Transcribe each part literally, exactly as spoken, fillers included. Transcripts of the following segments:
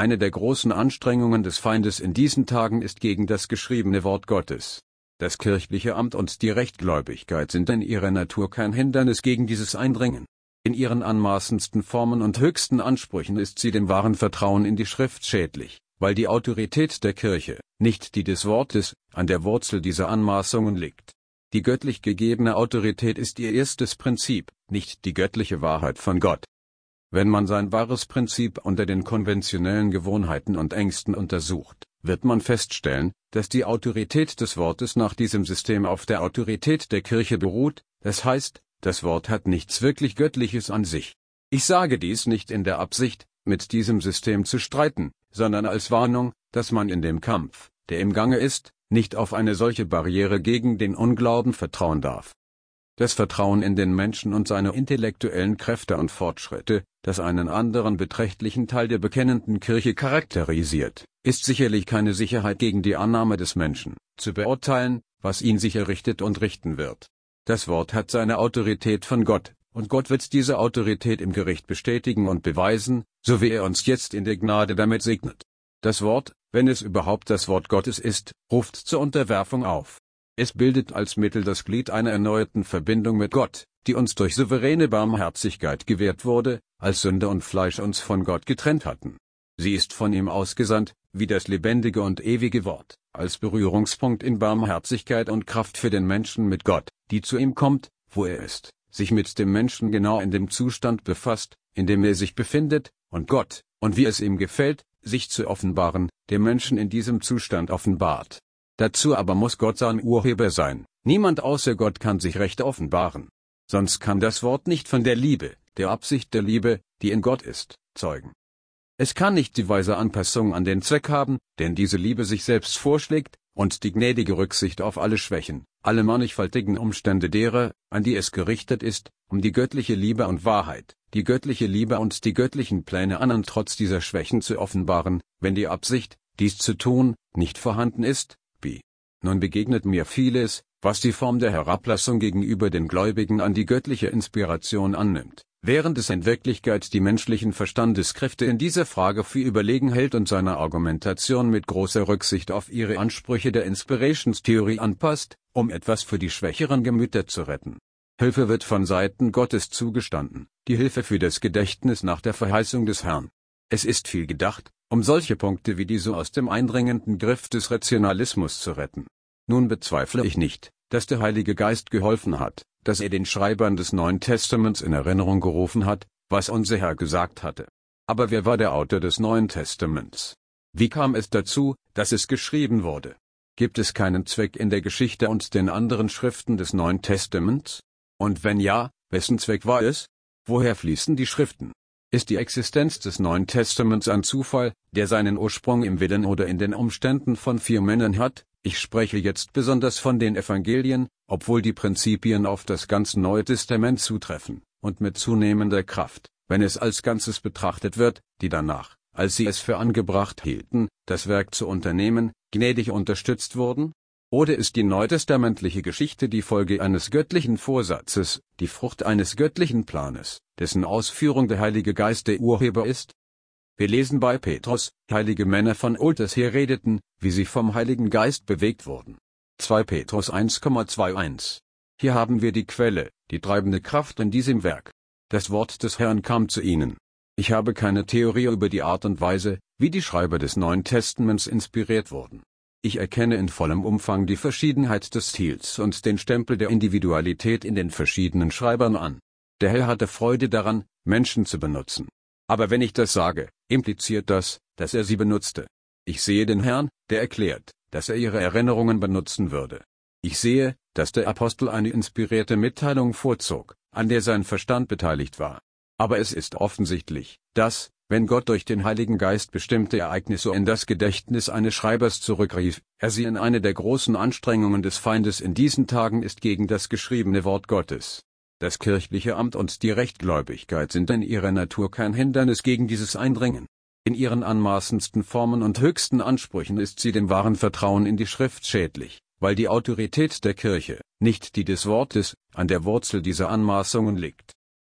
Eine der großen Anstrengungen des Feindes in diesen Tagen ist gegen das geschriebene Wort Gottes. Das kirchliche Amt und die Rechtgläubigkeit sind in ihrer Natur kein Hindernis gegen dieses Eindringen. In ihren anmaßendsten Formen und höchsten Ansprüchen ist sie dem wahren Vertrauen in die Schrift schädlich, weil die Autorität der Kirche, nicht die des Wortes, an der Wurzel dieser Anmaßungen liegt. Die göttlich gegebene Autorität ist ihr erstes Prinzip, nicht die göttliche Wahrheit von Gott. Wenn man sein wahres Prinzip unter den konventionellen Gewohnheiten und Ängsten untersucht, wird man feststellen, dass die Autorität des Wortes nach diesem System auf der Autorität der Kirche beruht, das heißt, das Wort hat nichts wirklich Göttliches an sich. Ich sage dies nicht in der Absicht, mit diesem System zu streiten, sondern als Warnung, dass man in dem Kampf, der im Gange ist, nicht auf eine solche Barriere gegen den Unglauben vertrauen darf. Das Vertrauen in den Menschen und seine intellektuellen Kräfte und Fortschritte, das einen anderen beträchtlichen Teil der bekennenden Kirche charakterisiert, ist sicherlich keine Sicherheit gegen die Annahme des Menschen, zu beurteilen, was ihn sicher richtet und richten wird. Das Wort hat seine Autorität von Gott, und Gott wird diese Autorität im Gericht bestätigen und beweisen, so wie er uns jetzt in der Gnade damit segnet. Das Wort, wenn es überhaupt das Wort Gottes ist, ruft zur Unterwerfung auf. Es bildet als Mittel das Glied einer erneuerten Verbindung mit Gott, die uns durch souveräne Barmherzigkeit gewährt wurde, als Sünde und Fleisch uns von Gott getrennt hatten. Sie ist von ihm ausgesandt, wie das lebendige und ewige Wort, als Berührungspunkt in Barmherzigkeit und Kraft für den Menschen mit Gott, die zu ihm kommt, wo er ist, sich mit dem Menschen genau in dem Zustand befasst, in dem er sich befindet, und Gott, und wie es ihm gefällt, sich zu offenbaren, dem Menschen in diesem Zustand offenbart. Dazu aber muss Gott sein Urheber sein. Niemand außer Gott kann sich recht offenbaren. Sonst kann das Wort nicht von der Liebe, der Absicht der Liebe, die in Gott ist, zeugen. Es kann nicht die weise Anpassung an den Zweck haben, den diese Liebe sich selbst vorschlägt, und die gnädige Rücksicht auf alle Schwächen, alle mannigfaltigen Umstände derer, an die es gerichtet ist, um die göttliche Liebe und Wahrheit, die göttliche Liebe und die göttlichen Pläne an und trotz dieser Schwächen zu offenbaren, wenn die Absicht, dies zu tun, nicht vorhanden ist, wie. Nun begegnet mir vieles, was die Form der Herablassung gegenüber den Gläubigen an die göttliche Inspiration annimmt, während es in Wirklichkeit die menschlichen Verstandeskräfte in dieser Frage für überlegen hält und seine Argumentation mit großer Rücksicht auf ihre Ansprüche der Inspirationstheorie anpasst, um etwas für die schwächeren Gemüter zu retten. Hilfe wird von Seiten Gottes zugestanden, die Hilfe für das Gedächtnis nach der Verheißung des Herrn. Es ist viel gedacht, um solche Punkte wie diese aus dem eindringenden Griff des Rationalismus zu retten. Nun bezweifle ich nicht, dass der Heilige Geist geholfen hat, dass er den Schreibern des Neuen Testaments in Erinnerung gerufen hat, was unser Herr gesagt hatte. Aber wer war der Autor des Neuen Testaments? Wie kam es dazu, dass es geschrieben wurde? Gibt es keinen Zweck in der Geschichte und den anderen Schriften des Neuen Testaments? Und wenn ja, wessen Zweck war es? Woher fließen die Schriften? Ist die Existenz des Neuen Testaments ein Zufall, der seinen Ursprung im Willen oder in den Umständen von vier Männern hat? Ich spreche jetzt besonders von den Evangelien, obwohl die Prinzipien auf das ganze Neue Testament zutreffen, und mit zunehmender Kraft, wenn es als Ganzes betrachtet wird, die danach, als sie es für angebracht hielten, das Werk zu unternehmen, gnädig unterstützt wurden? Oder ist die neutestamentliche Geschichte die Folge eines göttlichen Vorsatzes, die Frucht eines göttlichen Planes, dessen Ausführung der Heilige Geist der Urheber ist? Wir lesen bei Petrus, heilige Männer von Alters her redeten, wie sie vom Heiligen Geist bewegt wurden. zwei Petrus eins Komma einundzwanzig. Hier haben wir die Quelle, die treibende Kraft in diesem Werk. Das Wort des Herrn kam zu ihnen. Ich habe keine Theorie über die Art und Weise, wie die Schreiber des Neuen Testaments inspiriert wurden. Ich erkenne in vollem Umfang die Verschiedenheit des Stils und den Stempel der Individualität in den verschiedenen Schreibern an. Der Herr hatte Freude daran, Menschen zu benutzen. Aber wenn ich das sage, impliziert das, dass er sie benutzte. Ich sehe den Herrn, der erklärt, dass er ihre Erinnerungen benutzen würde. Ich sehe, dass der Apostel eine inspirierte Mitteilung vorzog, an der sein Verstand beteiligt war. Aber es ist offensichtlich, dass, wenn Gott durch den Heiligen Geist bestimmte Ereignisse in das Gedächtnis eines Schreibers zurückrief, er sie in eine der großen Anstrengungen des Feindes in diesen Tagen ist gegen das geschriebene Wort Gottes. Das kirchliche Amt und die Rechtgläubigkeit sind in ihrer Natur kein Hindernis gegen dieses Eindringen. In ihren anmaßendsten Formen und höchsten Ansprüchen ist sie dem wahren Vertrauen in die Schrift schädlich, weil die Autorität der Kirche, nicht die des Wortes, an der Wurzel dieser Anmaßungen liegt.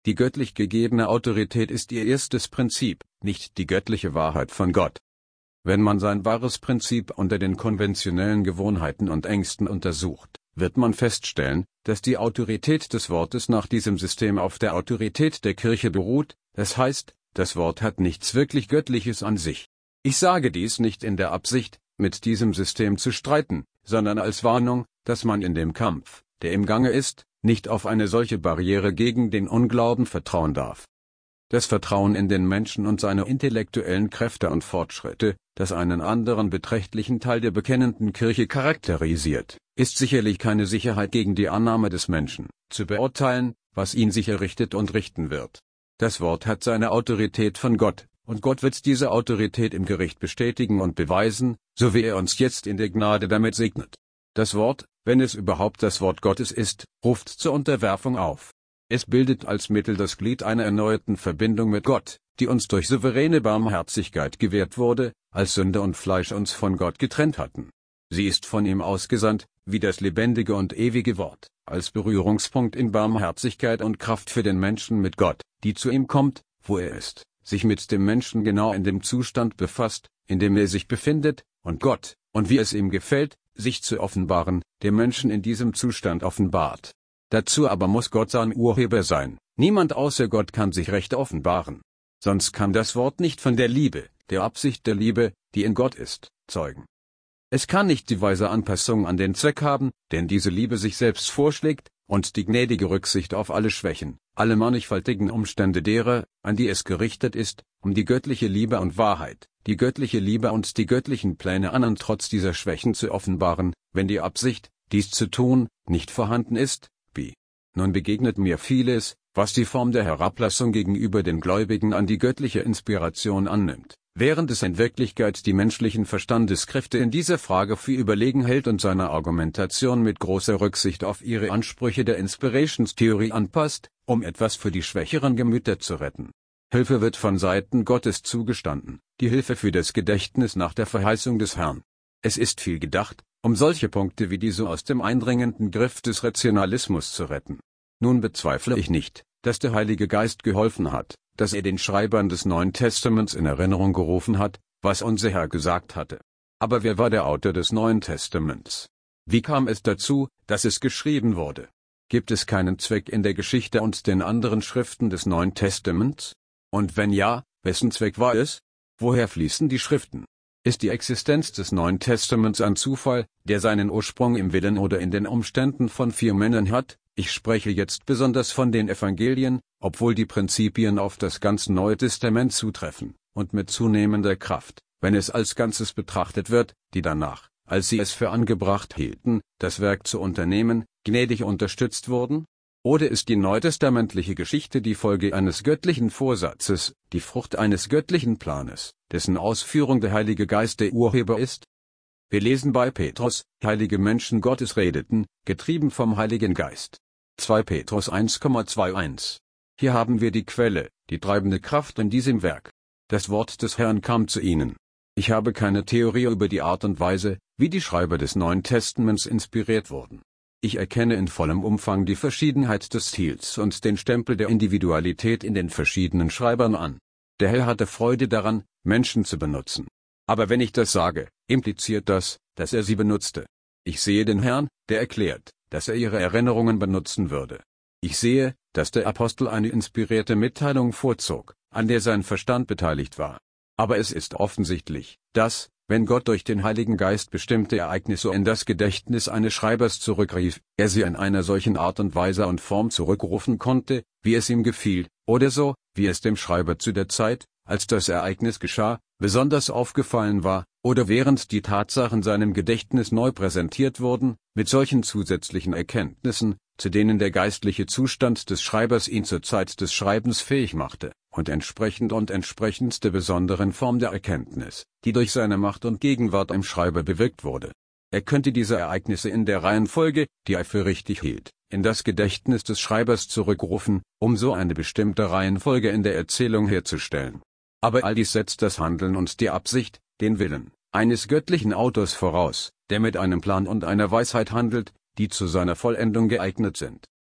Die göttlich gegebene Autorität ist ihr erstes Prinzip, nicht die göttliche Wahrheit von Gott. Wenn man sein wahres Prinzip unter den konventionellen Gewohnheiten und Ängsten untersucht, wird man feststellen, dass die Autorität des Wortes nach diesem System auf der Autorität der Kirche beruht, das heißt, das Wort hat nichts wirklich Göttliches an sich. Ich sage dies nicht in der Absicht, mit diesem System zu streiten, sondern als Warnung, dass man in dem Kampf, der im Gange ist, nicht auf eine solche Barriere gegen den Unglauben vertrauen darf. Das Vertrauen in den Menschen und seine intellektuellen Kräfte und Fortschritte, das einen anderen beträchtlichen Teil der bekennenden Kirche charakterisiert, ist sicherlich keine Sicherheit gegen die Annahme des Menschen, zu beurteilen, was ihn sicher richtet und richten wird. Das Wort hat seine Autorität von Gott, und Gott wird diese Autorität im Gericht bestätigen und beweisen, so wie er uns jetzt in der Gnade damit segnet. Das Wort, wenn es überhaupt das Wort Gottes ist, ruft zur Unterwerfung auf. Es bildet als Mittel das Glied einer erneuerten Verbindung mit Gott, die uns durch souveräne Barmherzigkeit gewährt wurde, als Sünde und Fleisch uns von Gott getrennt hatten. Sie ist von ihm ausgesandt, wie das lebendige und ewige Wort, als Berührungspunkt in Barmherzigkeit und Kraft für den Menschen mit Gott, die zu ihm kommt, wo er ist, sich mit dem Menschen genau in dem Zustand befasst, in dem er sich befindet, und Gott, und wie es ihm gefällt, sich zu offenbaren, dem Menschen in diesem Zustand offenbart. Dazu aber muss Gott sein Urheber sein. Niemand außer Gott kann sich recht offenbaren. Sonst kann das Wort nicht von der Liebe, der Absicht der Liebe, die in Gott ist, zeugen. Es kann nicht die weise Anpassung an den Zweck haben, den diese Liebe sich selbst vorschlägt, und die gnädige Rücksicht auf alle Schwächen, alle mannigfaltigen Umstände derer, an die es gerichtet ist, um die göttliche Liebe und Wahrheit, die göttliche Liebe und die göttlichen Pläne an und trotz dieser Schwächen zu offenbaren, wenn die Absicht, dies zu tun, nicht vorhanden ist, wie. Nun begegnet mir vieles, was die Form der Herablassung gegenüber den Gläubigen an die göttliche Inspiration annimmt, während es in Wirklichkeit die menschlichen Verstandeskräfte in dieser Frage für überlegen hält und seine Argumentation mit großer Rücksicht auf ihre Ansprüche der Inspirationstheorie anpasst, um etwas für die schwächeren Gemüter zu retten. Hilfe wird von Seiten Gottes zugestanden, die Hilfe für das Gedächtnis nach der Verheißung des Herrn. Es ist viel gedacht, um solche Punkte wie diese aus dem eindringenden Griff des Rationalismus zu retten. Nun bezweifle ich nicht, dass der Heilige Geist geholfen hat, dass er den Schreibern des Neuen Testaments in Erinnerung gerufen hat, was unser Herr gesagt hatte. Aber wer war der Autor des Neuen Testaments? Wie kam es dazu, dass es geschrieben wurde? Gibt es keinen Zweck in der Geschichte und den anderen Schriften des Neuen Testaments? Und wenn ja, wessen Zweck war es? Woher fließen die Schriften? Ist die Existenz des Neuen Testaments ein Zufall, der seinen Ursprung im Willen oder in den Umständen von vier Männern hat? Ich spreche jetzt besonders von den Evangelien, obwohl die Prinzipien auf das ganze Neue Testament zutreffen, und mit zunehmender Kraft, wenn es als Ganzes betrachtet wird, die danach, als sie es für angebracht hielten, das Werk zu unternehmen, gnädig unterstützt wurden? Oder ist die neutestamentliche Geschichte die Folge eines göttlichen Vorsatzes, die Frucht eines göttlichen Planes, dessen Ausführung der Heilige Geist der Urheber ist? Wir lesen bei Petrus, heilige Menschen Gottes redeten, getrieben vom Heiligen Geist. zwei Petrus eins Komma einundzwanzig. Hier haben wir die Quelle, die treibende Kraft in diesem Werk. Das Wort des Herrn kam zu ihnen. Ich habe keine Theorie über die Art und Weise, wie die Schreiber des Neuen Testaments inspiriert wurden. Ich erkenne in vollem Umfang die Verschiedenheit des Stils und den Stempel der Individualität in den verschiedenen Schreibern an. Der Herr hatte Freude daran, Menschen zu benutzen. Aber wenn ich das sage, impliziert das, dass er sie benutzte. Ich sehe den Herrn, der erklärt, dass er ihre Erinnerungen benutzen würde. Ich sehe, dass der Apostel eine inspirierte Mitteilung vorzog, an der sein Verstand beteiligt war. Aber es ist offensichtlich, dass, wenn Gott durch den Heiligen Geist bestimmte Ereignisse in das Gedächtnis eines Schreibers zurückrief, er sie in einer solchen Art und Weise und Form zurückrufen konnte, wie es ihm gefiel, oder so, wie es dem Schreiber zu der Zeit, als das Ereignis geschah, besonders aufgefallen war, oder während die Tatsachen seinem Gedächtnis neu präsentiert wurden, mit solchen zusätzlichen Erkenntnissen, zu denen der geistliche Zustand des Schreibers ihn zur Zeit des Schreibens fähig machte, und entsprechend und entsprechend der besonderen Form der Erkenntnis, die durch seine Macht und Gegenwart im Schreiber bewirkt wurde. Er könnte diese Ereignisse in der Reihenfolge, die er für richtig hielt, in das Gedächtnis des Schreibers zurückrufen, um so eine bestimmte Reihenfolge in der Erzählung herzustellen. Aber all dies setzt das Handeln und die Absicht, den Willen, eines göttlichen Autors voraus, der mit einem Plan und einer Weisheit handelt, die zu seiner Vollendung geeignet sind.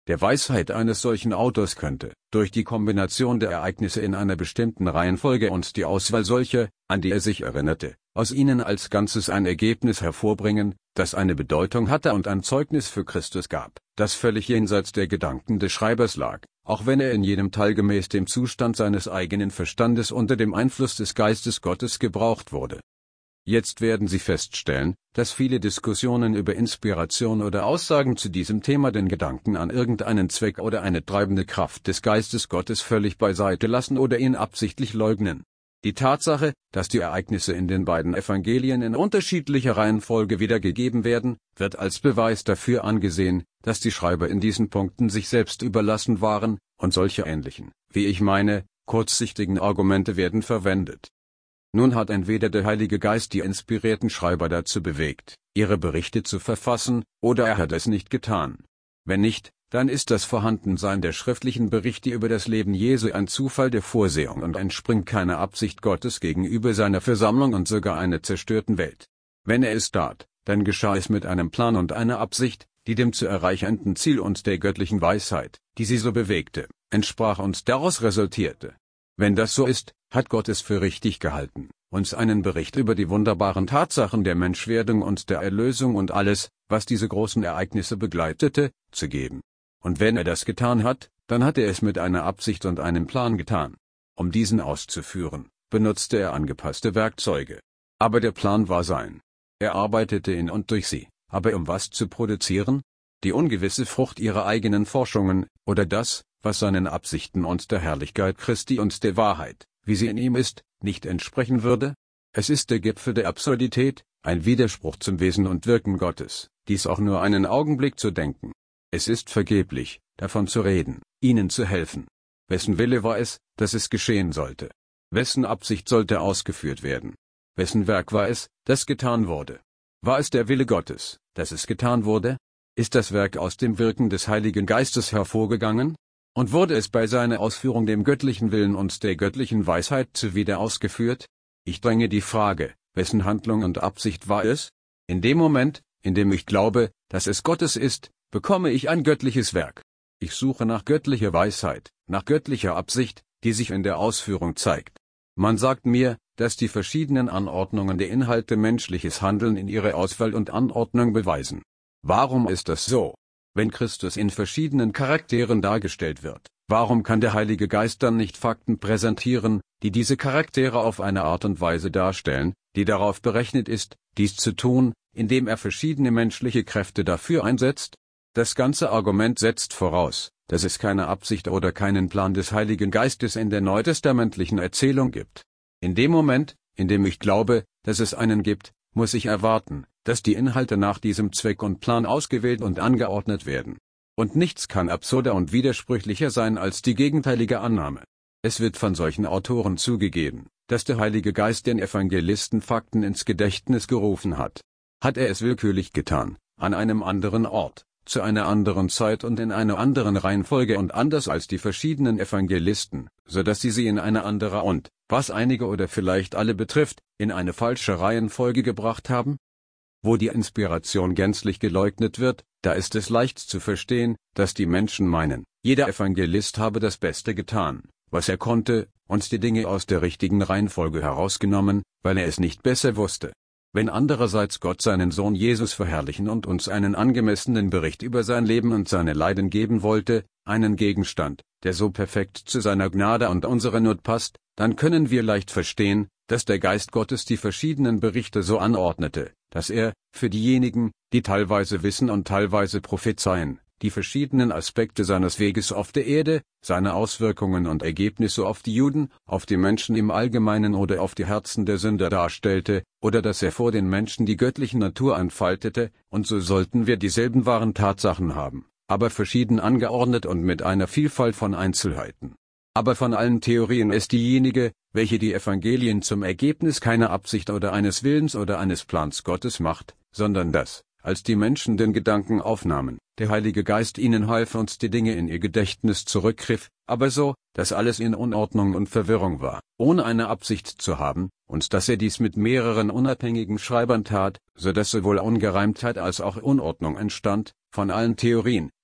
Der Weisheit eines solchen Autors könnte, durch die Kombination der Ereignisse in einer bestimmten Reihenfolge und die Auswahl solcher, an die er sich erinnerte, aus ihnen als Ganzes ein Ergebnis hervorbringen, das eine Bedeutung hatte und ein Zeugnis für Christus gab, das völlig jenseits der Gedanken des Schreibers lag, auch wenn er in jedem Teil gemäß dem Zustand seines eigenen Verstandes unter dem Einfluss des Geistes Gottes gebraucht wurde. Jetzt werden Sie feststellen, dass viele Diskussionen über Inspiration oder Aussagen zu diesem Thema den Gedanken an irgendeinen Zweck oder eine treibende Kraft des Geistes Gottes völlig beiseite lassen oder ihn absichtlich leugnen. Die Tatsache, dass die Ereignisse in den beiden Evangelien in unterschiedlicher Reihenfolge wiedergegeben werden, wird als Beweis dafür angesehen, dass die Schreiber in diesen Punkten sich selbst überlassen waren, und solche ähnlichen, wie ich meine, kurzsichtigen Argumente werden verwendet. Nun hat entweder der Heilige Geist die inspirierten Schreiber dazu bewegt, ihre Berichte zu verfassen, oder er hat es nicht getan. Wenn nicht, dann ist das Vorhandensein der schriftlichen Berichte über das Leben Jesu ein Zufall der Vorsehung und entspringt keiner Absicht Gottes gegenüber seiner Versammlung und sogar einer zerstörten Welt. Wenn er es tat, dann geschah es mit einem Plan und einer Absicht, die dem zu erreichenden Ziel und der göttlichen Weisheit, die sie so bewegte, entsprach und daraus resultierte. Wenn das so ist, hat Gott es für richtig gehalten, uns einen Bericht über die wunderbaren Tatsachen der Menschwerdung und der Erlösung und alles, was diese großen Ereignisse begleitete, zu geben. Und wenn er das getan hat, dann hat er es mit einer Absicht und einem Plan getan. Um diesen auszuführen, benutzte er angepasste Werkzeuge. Aber der Plan war sein. Er arbeitete in und durch sie, aber um was zu produzieren? Die ungewisse Frucht ihrer eigenen Forschungen, oder das, was seinen Absichten und der Herrlichkeit Christi und der Wahrheit, wie sie in ihm ist, nicht entsprechen würde? Es ist der Gipfel der Absurdität, ein Widerspruch zum Wesen und Wirken Gottes, dies auch nur einen Augenblick zu denken. Es ist vergeblich, davon zu reden, ihnen zu helfen. Wessen Wille war es, dass es geschehen sollte? Wessen Absicht sollte ausgeführt werden? Wessen Werk war es, das getan wurde? War es der Wille Gottes, dass es getan wurde? Ist das Werk aus dem Wirken des Heiligen Geistes hervorgegangen? Und wurde es bei seiner Ausführung dem göttlichen Willen und der göttlichen Weisheit zuwider ausgeführt? Ich dränge die Frage, wessen Handlung und Absicht war es? In dem Moment, in dem ich glaube, dass es Gottes ist, bekomme ich ein göttliches Werk. Ich suche nach göttlicher Weisheit, nach göttlicher Absicht, die sich in der Ausführung zeigt. Man sagt mir, dass die verschiedenen Anordnungen der Inhalte menschliches Handeln in ihrer Auswahl und Anordnung beweisen. Warum ist das so? Wenn Christus in verschiedenen Charakteren dargestellt wird, warum kann der Heilige Geist dann nicht Fakten präsentieren, die diese Charaktere auf eine Art und Weise darstellen, die darauf berechnet ist, dies zu tun, indem er verschiedene menschliche Kräfte dafür einsetzt? Das ganze Argument setzt voraus, dass es keine Absicht oder keinen Plan des Heiligen Geistes in der neutestamentlichen Erzählung gibt. In dem Moment, in dem ich glaube, dass es einen gibt, muss ich erwarten, dass die Inhalte nach diesem Zweck und Plan ausgewählt und angeordnet werden. Und nichts kann absurder und widersprüchlicher sein als die gegenteilige Annahme. Es wird von solchen Autoren zugegeben, dass der Heilige Geist den Evangelisten Fakten ins Gedächtnis gerufen hat. Hat er es willkürlich getan, an einem anderen Ort, zu einer anderen Zeit und in einer anderen Reihenfolge und anders als die verschiedenen Evangelisten, so dass sie sie in eine andere und, was einige oder vielleicht alle betrifft, in eine falsche Reihenfolge gebracht haben? Wo die Inspiration gänzlich geleugnet wird, da ist es leicht zu verstehen, dass die Menschen meinen, jeder Evangelist habe das Beste getan, was er konnte, und die Dinge aus der richtigen Reihenfolge herausgenommen, weil er es nicht besser wusste. Wenn andererseits Gott seinen Sohn Jesus verherrlichen und uns einen angemessenen Bericht über sein Leben und seine Leiden geben wollte, einen Gegenstand, der so perfekt zu seiner Gnade und unserer Not passt, dann können wir leicht verstehen, dass der Geist Gottes die verschiedenen Berichte so anordnete, dass er, für diejenigen, die teilweise wissen und teilweise prophezeien, die verschiedenen Aspekte seines Weges auf der Erde, seine Auswirkungen und Ergebnisse auf die Juden, auf die Menschen im Allgemeinen oder auf die Herzen der Sünder darstellte, oder dass er vor den Menschen die göttliche Natur entfaltete, und so sollten wir dieselben wahren Tatsachen haben, aber verschieden angeordnet und mit einer Vielfalt von Einzelheiten. Aber von allen Theorien ist diejenige, welche die Evangelien zum Ergebnis keiner Absicht oder eines Willens oder eines Plans Gottes macht, sondern dass, als die Menschen den Gedanken aufnahmen, der Heilige Geist ihnen half und die Dinge in ihr Gedächtnis zurückgriff, aber so, dass alles in Unordnung und Verwirrung war, ohne eine Absicht zu haben, und dass er dies mit mehreren unabhängigen Schreibern tat, so dass sowohl Ungereimtheit als auch Unordnung entstand. Von allen Theorien,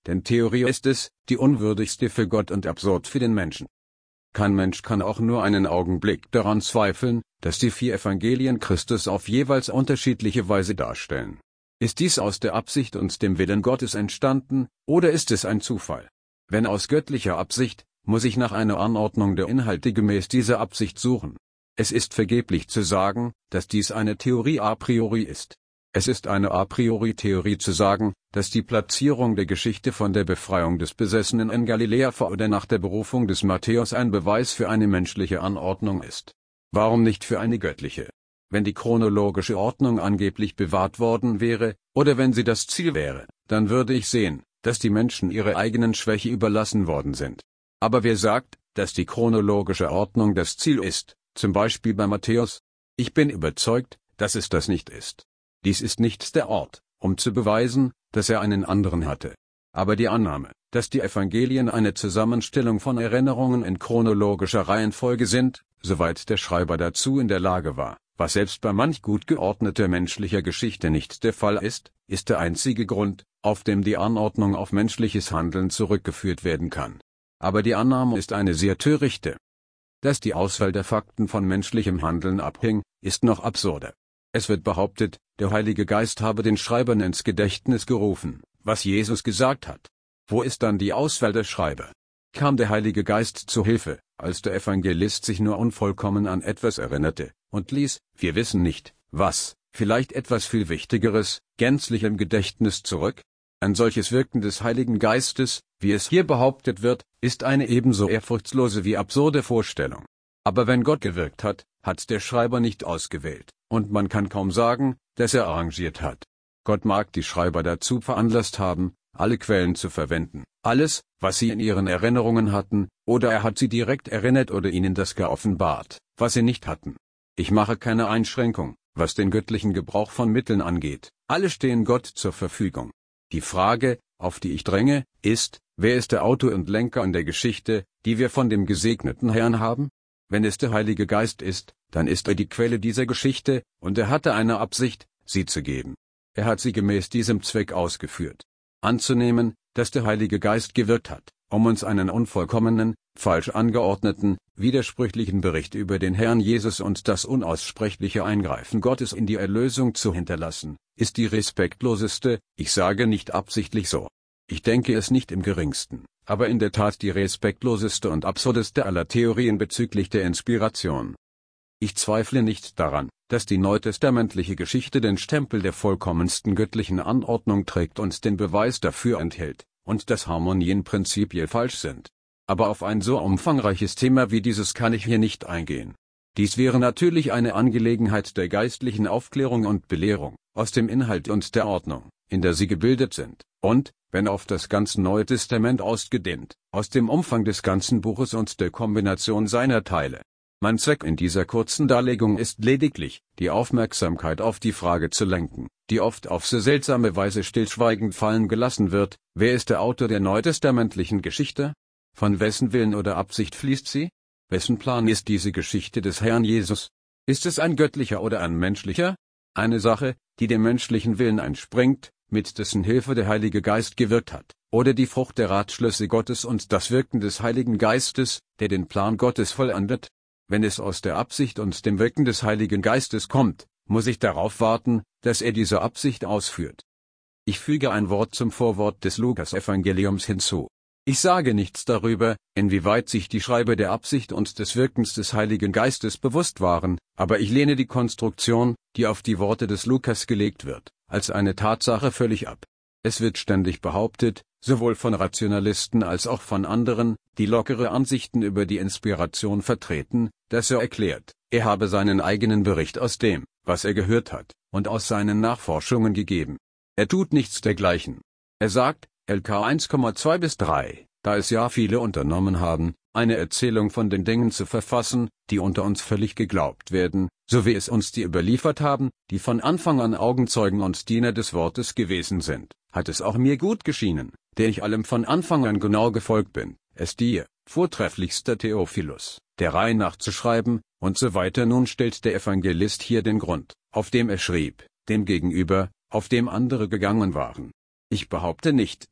denn Theorie ist es, die unwürdigste für Gott und absurd für den Menschen. Kein Mensch kann auch nur einen Augenblick daran zweifeln, dass die vier Evangelien Christus auf jeweils unterschiedliche Weise darstellen. Ist dies aus der Absicht und dem Willen Gottes entstanden, oder ist es ein Zufall? Wenn aus göttlicher Absicht, muss ich nach einer Anordnung der Inhalte gemäß dieser Absicht suchen. Es ist vergeblich zu sagen, dass dies eine Theorie a priori ist. Es ist eine a priori Theorie zu sagen, dass die Platzierung der Geschichte von der Befreiung des Besessenen in Galiläa vor oder nach der Berufung des Matthäus ein Beweis für eine menschliche Anordnung ist. Warum nicht für eine göttliche? Wenn die chronologische Ordnung angeblich bewahrt worden wäre, oder wenn sie das Ziel wäre, dann würde ich sehen, dass die Menschen ihre eigenen Schwäche überlassen worden sind. Aber wer sagt, dass die chronologische Ordnung das Ziel ist, zum Beispiel bei Matthäus? Ich bin überzeugt, dass es das nicht ist. Dies ist nicht der Ort, um zu beweisen, dass er einen anderen hatte. Aber die Annahme, dass die Evangelien eine Zusammenstellung von Erinnerungen in chronologischer Reihenfolge sind, soweit der Schreiber dazu in der Lage war, was selbst bei manch gut geordneter menschlicher Geschichte nicht der Fall ist, ist der einzige Grund, auf dem die Anordnung auf menschliches Handeln zurückgeführt werden kann. Aber die Annahme ist eine sehr törichte. Dass die Auswahl der Fakten von menschlichem Handeln abhing, ist noch absurder. Es wird behauptet, der Heilige Geist habe den Schreibern ins Gedächtnis gerufen, was Jesus gesagt hat. Wo ist dann die Auswahl der Schreiber? Kam der Heilige Geist zu Hilfe, als der Evangelist sich nur unvollkommen an etwas erinnerte, und ließ, wir wissen nicht, was, vielleicht etwas viel Wichtigeres, gänzlich im Gedächtnis zurück? Ein solches Wirken des Heiligen Geistes, wie es hier behauptet wird, ist eine ebenso ehrfurchtslose wie absurde Vorstellung. Aber wenn Gott gewirkt hat, hat der Schreiber nicht ausgewählt, und man kann kaum sagen, dass er arrangiert hat. Gott mag die Schreiber dazu veranlasst haben, alle Quellen zu verwenden, alles, was sie in ihren Erinnerungen hatten, oder er hat sie direkt erinnert oder ihnen das geoffenbart, was sie nicht hatten. Ich mache keine Einschränkung, was den göttlichen Gebrauch von Mitteln angeht, alle stehen Gott zur Verfügung. Die Frage, auf die ich dränge, ist, wer ist der Autor und Lenker in der Geschichte, die wir von dem gesegneten Herrn haben? Wenn es der Heilige Geist ist, dann ist er die Quelle dieser Geschichte, und er hatte eine Absicht, sie zu geben. Er hat sie gemäß diesem Zweck ausgeführt. Anzunehmen, dass der Heilige Geist gewirkt hat, um uns einen unvollkommenen, falsch angeordneten, widersprüchlichen Bericht über den Herrn Jesus und das unaussprechliche Eingreifen Gottes in die Erlösung zu hinterlassen, ist die respektloseste, ich sage nicht absichtlich so. Ich denke es nicht im geringsten, aber in der Tat die respektloseste und absurdeste aller Theorien bezüglich der Inspiration. Ich zweifle nicht daran, dass die neutestamentliche Geschichte den Stempel der vollkommensten göttlichen Anordnung trägt und den Beweis dafür enthält, und dass Harmonien prinzipiell falsch sind. Aber auf ein so umfangreiches Thema wie dieses kann ich hier nicht eingehen. Dies wäre natürlich eine Angelegenheit der geistlichen Aufklärung und Belehrung, aus dem Inhalt und der Ordnung, in der sie gebildet sind, und, wenn auf das ganze Neue Testament ausgedehnt, aus dem Umfang des ganzen Buches und der Kombination seiner Teile. Mein Zweck in dieser kurzen Darlegung ist lediglich, die Aufmerksamkeit auf die Frage zu lenken, die oft auf so seltsame Weise stillschweigend fallen gelassen wird: Wer ist der Autor der neutestamentlichen Geschichte? Von wessen Willen oder Absicht fließt sie? Wessen Plan ist diese Geschichte des Herrn Jesus? Ist es ein göttlicher oder ein menschlicher? Eine Sache, die dem menschlichen Willen entspringt, mit dessen Hilfe der Heilige Geist gewirkt hat, oder die Frucht der Ratschlüsse Gottes und das Wirken des Heiligen Geistes, der den Plan Gottes vollendet? Wenn es aus der Absicht und dem Wirken des Heiligen Geistes kommt, muss ich darauf warten, dass er diese Absicht ausführt. Ich füge ein Wort zum Vorwort des Lukas-Evangeliums hinzu. Ich sage nichts darüber, inwieweit sich die Schreiber der Absicht und des Wirkens des Heiligen Geistes bewusst waren, aber ich lehne die Konstruktion, die auf die Worte des Lukas gelegt wird, als eine Tatsache völlig ab. Es wird ständig behauptet, sowohl von Rationalisten als auch von anderen, die lockere Ansichten über die Inspiration vertreten, dass er erklärt, er habe seinen eigenen Bericht aus dem, was er gehört hat, und aus seinen Nachforschungen gegeben. Er tut nichts dergleichen. Er sagt, L K eins Komma zwei bis drei, da es ja viele unternommen haben, eine Erzählung von den Dingen zu verfassen, die unter uns völlig geglaubt werden, so wie es uns die überliefert haben, die von Anfang an Augenzeugen und Diener des Wortes gewesen sind, hat es auch mir gut geschienen, der ich allem von Anfang an genau gefolgt bin, es dir, vortrefflichster Theophilus, der Reihe nach zu schreiben, und so weiter. Nun stellt der Evangelist hier den Grund, auf dem er schrieb, dem gegenüber, auf dem andere gegangen waren. Ich behaupte nicht,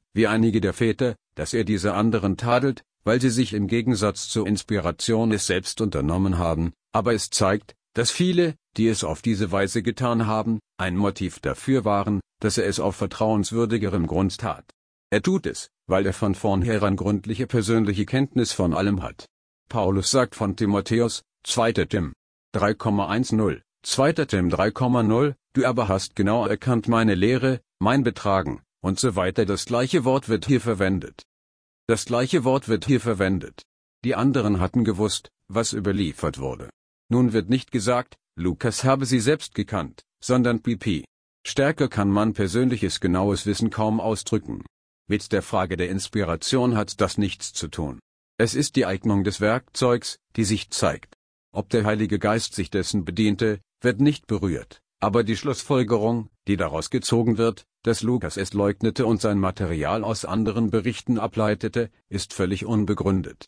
wie einige der Väter, dass er diese anderen tadelt, weil sie sich im Gegensatz zur Inspiration es selbst unternommen haben, aber es zeigt, dass viele, die es auf diese Weise getan haben, ein Motiv dafür waren, dass er es auf vertrauenswürdigerem Grund tat. Er tut es, weil er von vornherein gründliche persönliche Kenntnis von allem hat. Paulus sagt von Timotheus, zweiter Tim drei zehn, zweiter Tim drei null, du aber hast genau erkannt meine Lehre, mein Betragen, und so weiter. Das gleiche Wort wird hier verwendet. Das gleiche Wort wird hier verwendet. Die anderen hatten gewusst, was überliefert wurde. Nun wird nicht gesagt, Lukas habe sie selbst gekannt, sondern pp. Stärker kann man persönliches genaues Wissen kaum ausdrücken. Mit der Frage der Inspiration hat das nichts zu tun. Es ist die Eignung des Werkzeugs, die sich zeigt. Ob der Heilige Geist sich dessen bediente, wird nicht berührt, aber die Schlussfolgerung, die daraus gezogen wird, dass Lukas es leugnete und sein Material aus anderen Berichten ableitete, ist völlig unbegründet.